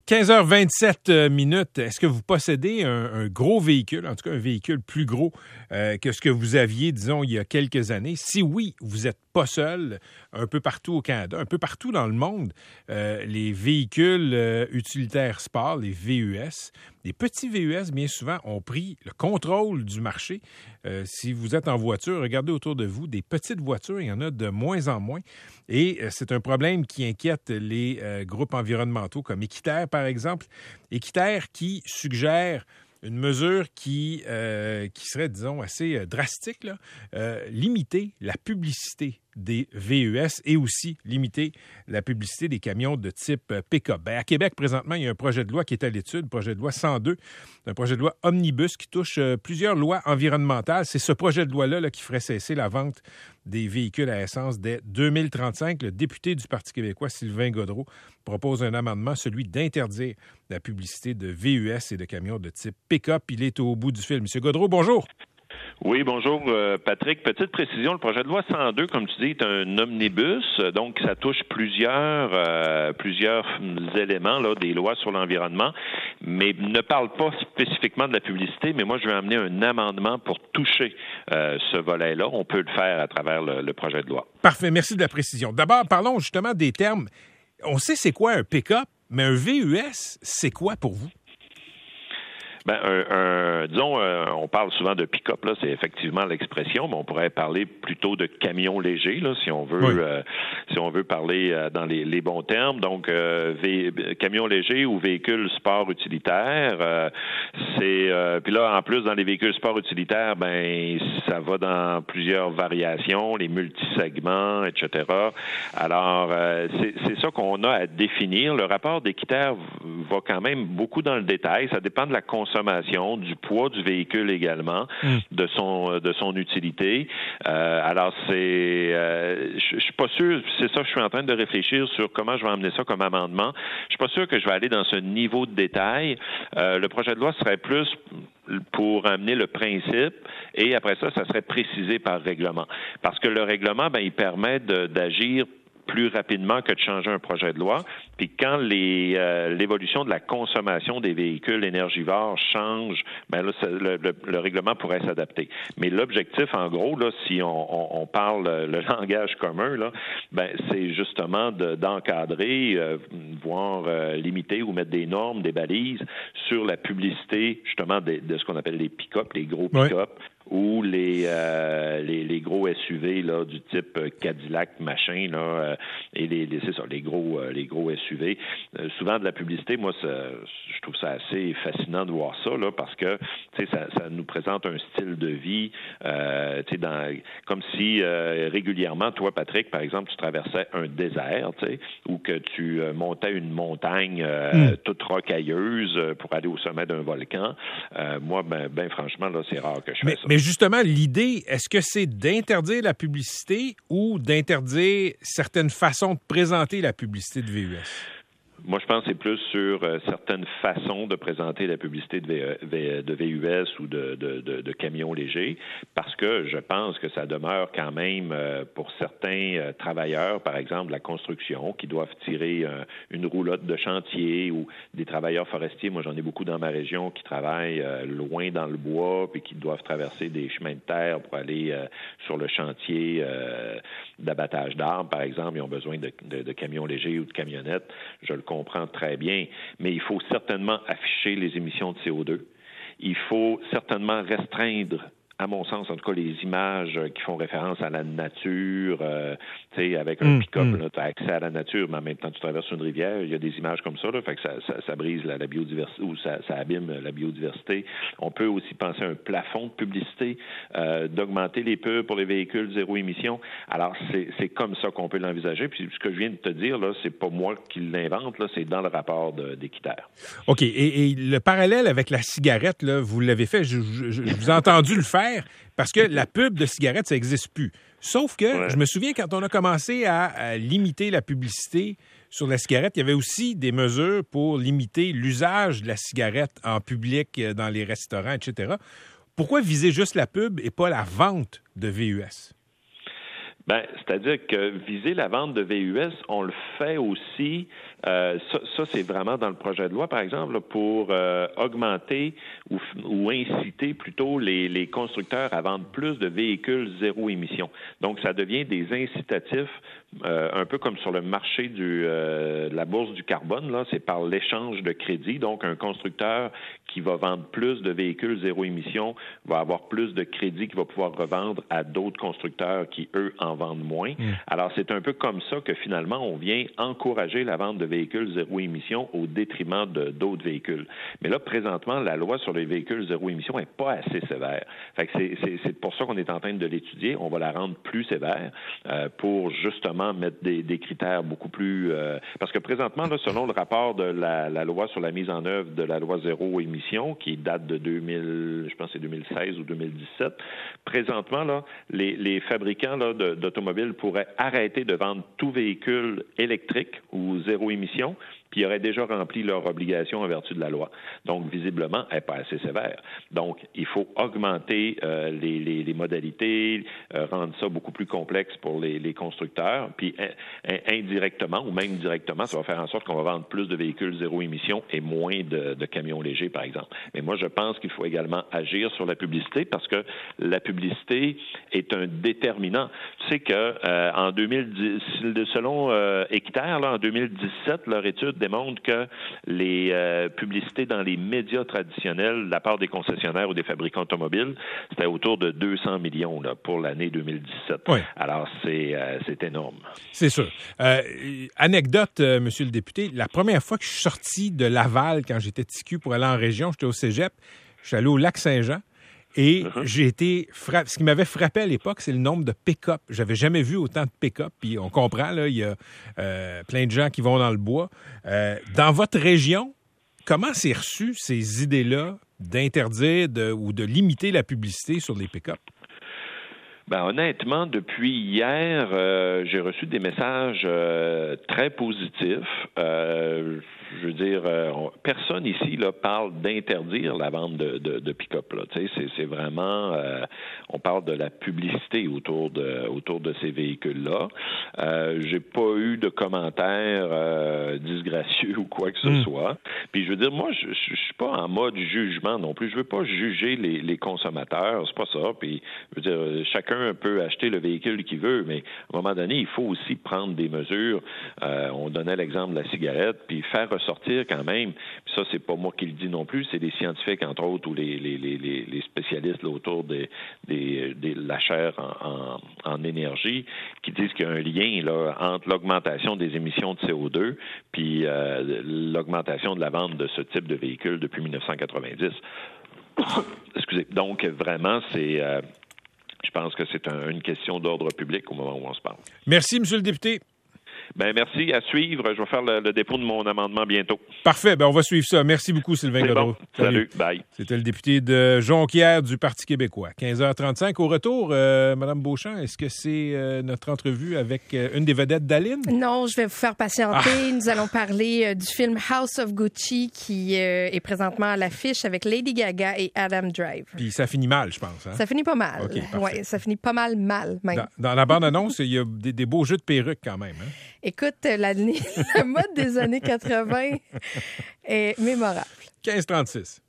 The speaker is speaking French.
15h27 minutes. Est-ce que vous possédez un gros véhicule, en tout cas un véhicule plus gros que ce que vous aviez, disons, il y a quelques années? Si oui, vous n'êtes pas seul. Un peu partout au Canada, un peu partout dans le monde, les véhicules utilitaires sport, les VUS, les petits VUS, bien souvent, ont pris le contrôle du marché. Si vous êtes en voiture, regardez autour de vous, des petites voitures, il y en a de moins en moins. Et c'est un problème qui inquiète les groupes environnementaux comme Équiterre, par exemple. Équiterre qui suggère une mesure qui serait, disons, assez drastique, là. Limiter la publicité des VUS et aussi limiter la publicité des camions de type pick-up. À Québec, présentement, il y a un projet de loi qui est à l'étude, le projet de loi 102, un projet de loi omnibus qui touche plusieurs lois environnementales. C'est ce projet de loi-là qui ferait cesser la vente des véhicules à essence dès 2035. Le député du Parti québécois, Sylvain Gaudreault, propose un amendement, celui d'interdire la publicité de VUS et de camions de type pick-up. Il est au bout du fil. Monsieur Gaudreault, bonjour. Oui, bonjour Patrick. Petite précision, le projet de loi 102, comme tu dis, est un omnibus, donc ça touche plusieurs éléments là, des lois sur l'environnement, mais ne parle pas spécifiquement de la publicité, mais moi je vais amener un amendement pour toucher ce volet-là. On peut le faire à travers le projet de loi. Parfait, merci de la précision. D'abord, parlons justement des termes. On sait c'est quoi un pick-up, mais un VUS, c'est quoi pour vous? Disons, on parle souvent de pick-up, là, c'est effectivement l'expression, mais on pourrait parler plutôt de camion léger, là, si on veut, oui. Si on veut parler dans les bons termes. Donc, camion léger ou véhicule sport utilitaire, puis là, en plus, dans les véhicules sport utilitaires, ça va dans plusieurs variations, les multisegments, etc. Alors, c'est ça qu'on a à définir. Le rapport d'Équiterre va quand même beaucoup dans le détail. Ça dépend de la consommation, du poids du véhicule également, de son utilité. Alors, je suis pas sûr, c'est ça, je suis en train de réfléchir sur comment je vais emmener ça comme amendement. Je suis pas sûr que je vais aller dans ce niveau de détail. Le projet de loi serait plus pour amener le principe et après ça serait précisé par règlement. Parce que le règlement, il permet d'agir plus rapidement que de changer un projet de loi. Puis quand l'évolution de la consommation des véhicules énergivores change, là, le règlement pourrait s'adapter. Mais l'objectif, en gros, là, si on parle le langage commun, là, c'est justement d'encadrer, voire limiter ou mettre des normes, des balises sur la publicité, justement, de ce qu'on appelle les pick-up, les gros pick-up, ou les gros SUV là du type Cadillac machin là et c'est ça les gros SUV. Souvent de la publicité, moi je trouve ça assez fascinant de voir ça là parce que ça nous présente un style de vie comme si régulièrement toi Patrick par exemple tu traversais un désert ou que tu montais une montagne toute rocailleuse pour aller au sommet d'un volcan. Moi franchement là c'est rare que je fasse ça. Mais justement, l'idée, est-ce que c'est d'interdire la publicité ou d'interdire certaines façons de présenter la publicité de VUS? Moi, je pense que c'est plus sur certaines façons de présenter la publicité de VUS ou de camions légers, parce que je pense que ça demeure quand même pour certains travailleurs, par exemple la construction, qui doivent tirer une roulotte de chantier ou des travailleurs forestiers. Moi, j'en ai beaucoup dans ma région qui travaillent loin dans le bois puis qui doivent traverser des chemins de terre pour aller sur le chantier d'abattage d'arbres, par exemple. Ils ont besoin de camions légers ou de camionnettes. Je le comprend très bien, mais il faut certainement afficher les émissions de CO2. Il faut certainement restreindre, à mon sens, en tout cas, les images qui font référence à la nature. Tu sais, avec un pick-up, tu as accès à la nature, mais en même temps, tu traverses une rivière, il y a des images comme ça, là, fait que ça brise la biodiversité ou ça abîme la biodiversité. On peut aussi penser à un plafond de publicité, d'augmenter les pubs pour les véhicules zéro émission. Alors, c'est comme ça qu'on peut l'envisager. Puis, ce que je viens de te dire, là, c'est pas moi qui l'invente, là, c'est dans le rapport d'Équiterre. OK. Et le parallèle avec la cigarette, là, vous l'avez fait, je vous ai entendu le faire, parce que la pub de cigarette, ça n'existe plus. Sauf que je me souviens quand on a commencé à limiter la publicité sur la cigarette, il y avait aussi des mesures pour limiter l'usage de la cigarette en public, dans les restaurants, etc. Pourquoi viser juste la pub et pas la vente de VUS? C'est-à-dire que viser la vente de VUS, on le fait aussi Ça, c'est vraiment dans le projet de loi, par exemple, là, pour augmenter ou inciter plutôt les constructeurs à vendre plus de véhicules zéro émission. Donc, ça devient des incitatifs, un peu comme sur le marché de la bourse du carbone, là, c'est par l'échange de crédits. Donc, un constructeur qui va vendre plus de véhicules zéro émission va avoir plus de crédits qu'il va pouvoir revendre à d'autres constructeurs qui, eux, en vendent moins. Alors, c'est un peu comme ça que finalement, on vient encourager la vente de véhicules zéro émission au détriment d'autres véhicules. Mais là, présentement, la loi sur les véhicules zéro émission n'est pas assez sévère. Fait que c'est pour ça qu'on est en train de l'étudier. On va la rendre plus sévère pour justement mettre des critères beaucoup plus... parce que présentement, là, selon le rapport de la loi sur la mise en œuvre de la loi zéro émission, qui date de 2016 ou 2017, présentement, là, les fabricants là, d'automobiles pourraient arrêter de vendre tout véhicule électrique ou zéro émission, puis ils auraient déjà rempli leur obligation en vertu de la loi. Donc, visiblement, elle n'est pas assez sévère. Donc, il faut augmenter les modalités, rendre ça beaucoup plus complexe pour les constructeurs, puis indirectement ou même directement, ça va faire en sorte qu'on va vendre plus de véhicules zéro émission et moins de camions légers, par exemple. Mais moi, je pense qu'il faut également agir sur la publicité parce que la publicité est un déterminant. Tu sais que en 2010, selon Équiterre, là, en 2017, leur étude démontre que les publicités dans les médias traditionnels de la part des concessionnaires ou des fabricants automobiles, c'était autour de 200 millions là, pour l'année 2017. Oui. Alors, c'est énorme. C'est sûr. Anecdote, monsieur le député, la première fois que je suis sorti de Laval quand j'étais TQ pour aller en région, j'étais au cégep, je suis allé au Lac-Saint-Jean. Et j'ai été frappé. Ce qui m'avait frappé à l'époque, c'est le nombre de pick-up. J'avais jamais vu autant de pick-up. Puis on comprend, là, il y a plein de gens qui vont dans le bois. Dans votre région, comment c'est reçu ces idées-là d'interdire ou de limiter la publicité sur les pick-up? Ben, honnêtement, depuis hier, j'ai reçu des messages très positifs. Je veux dire, personne ici là parle d'interdire la vente de pick-up. Là. Tu sais, c'est vraiment, on parle de la publicité autour de ces véhicules-là. J'ai pas eu de commentaires disgracieux ou quoi que ce soit. Puis je veux dire, moi, je suis pas en mode jugement non plus. Je veux pas juger les consommateurs, c'est pas ça. Puis je veux dire, chacun peut acheter le véhicule qu'il veut, mais à un moment donné, il faut aussi prendre des mesures. On donnait l'exemple de la cigarette, puis faire ressortir quand même, puis ça, c'est pas moi qui le dis non plus, c'est des scientifiques, entre autres, ou les spécialistes là, autour de la chaire en énergie, qui disent qu'il y a un lien là, entre l'augmentation des émissions de CO2 puis l'augmentation de la vente de ce type de véhicule depuis 1990. Excusez. Donc, vraiment, c'est... je pense que c'est une question d'ordre public au moment où on se parle. Merci, M. le député. Ben merci. À suivre. Je vais faire le dépôt de mon amendement bientôt. Parfait. Ben on va suivre ça. Merci beaucoup, Sylvain Gaudreault. Bon. Salut. Bye. C'était le député de Jonquière du Parti québécois. 15h35. Au retour, Mme Beauchamp, est-ce que c'est notre entrevue avec une des vedettes d'Aline? Non, je vais vous faire patienter. Nous allons parler du film House of Gucci qui est présentement à l'affiche avec Lady Gaga et Adam Driver. Puis ça finit mal, je pense. Hein? Ça finit pas mal. Okay, oui, ça finit pas mal même. Dans la bande-annonce, il y a des beaux jeux de perruques quand même. Hein? Écoute, la mode des années 80 est mémorable. 15h36.